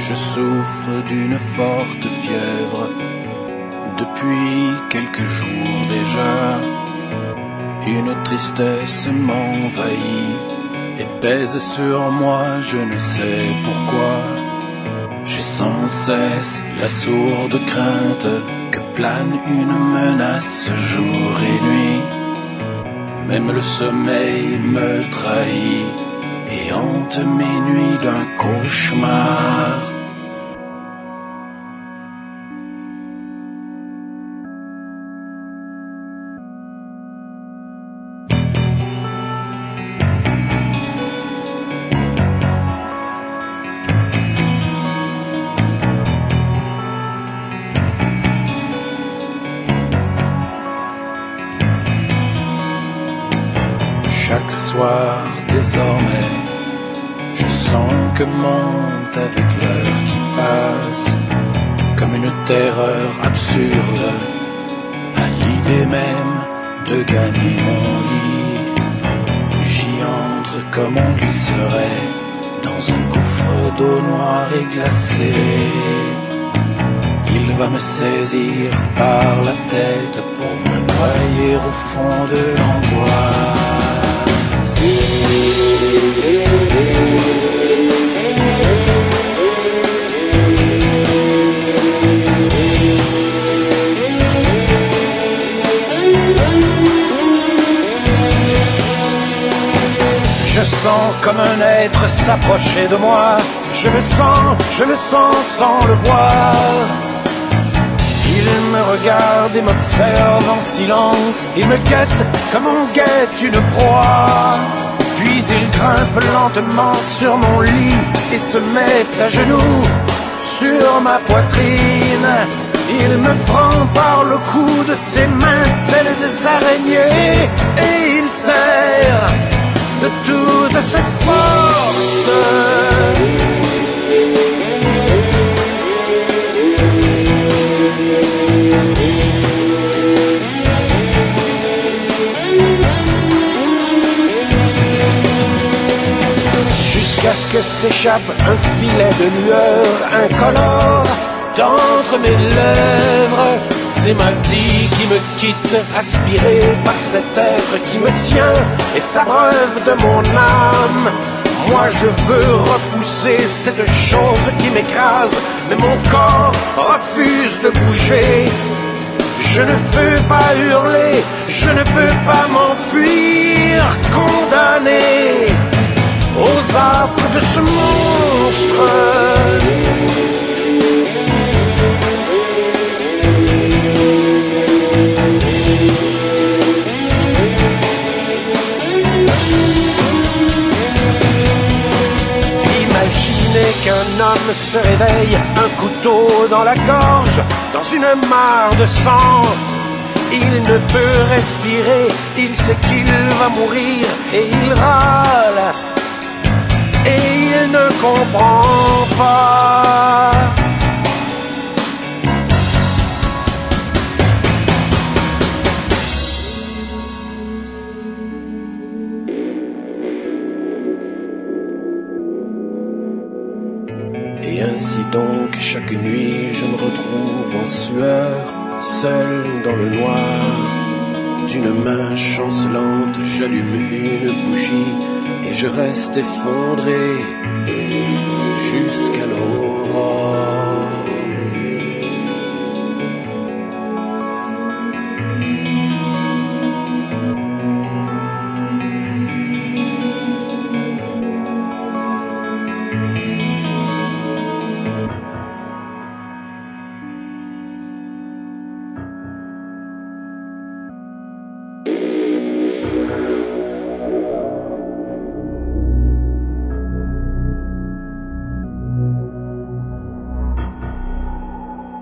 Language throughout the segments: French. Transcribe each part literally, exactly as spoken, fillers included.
Je souffre d'une forte fièvre depuis quelques jours déjà. Une tristesse m'envahit et pèse sur moi, je ne sais pourquoi. J'ai sans cesse la sourde crainte que plane une menace jour et nuit. Même le sommeil me trahit et hante mes nuits d'un cauchemar. Chaque soir, désormais, je sens que monte avec l'heure qui passe, comme une terreur absurde, à l'idée même de gagner mon lit. J'y entre comme on glisserait dans un gouffre d'eau noire et glacée. Il va me saisir par la tête pour me noyer au fond de l'angoisse. Je sens comme un être s'approcher de moi. Je le sens, je le sens sans le voir. Il me regarde et m'observe en silence. Il me guette comme on guette une proie. Puis il grimpe lentement sur mon lit et se met à genoux sur ma poitrine. Il me prend par le cou de ses mains telles des araignées et il serre de toute cette force. Jusqu'à ce que s'échappe un filet de lueur incolore d'entre mes lèvres. C'est ma vie qui me quitte, aspirée par cet être qui me tient et s'abreuve de mon âme. Moi je veux repousser cette chose qui m'écrase, mais mon corps refuse de bouger. Je ne peux pas hurler, je ne peux pas m'enfuir, condamné aux affres de ce monstre. Imaginez qu'un homme se réveille, un couteau dans la gorge, dans une mare de sang. Il ne peut respirer, il sait qu'il va mourir et il râle. Et il ne comprend pas. Et ainsi donc, chaque nuit, je me retrouve en sueur, seul dans le noir. D'une main chancelante, j'allume une bougie et je reste effondré jusqu'à l'aurore.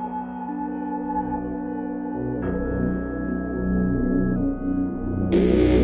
you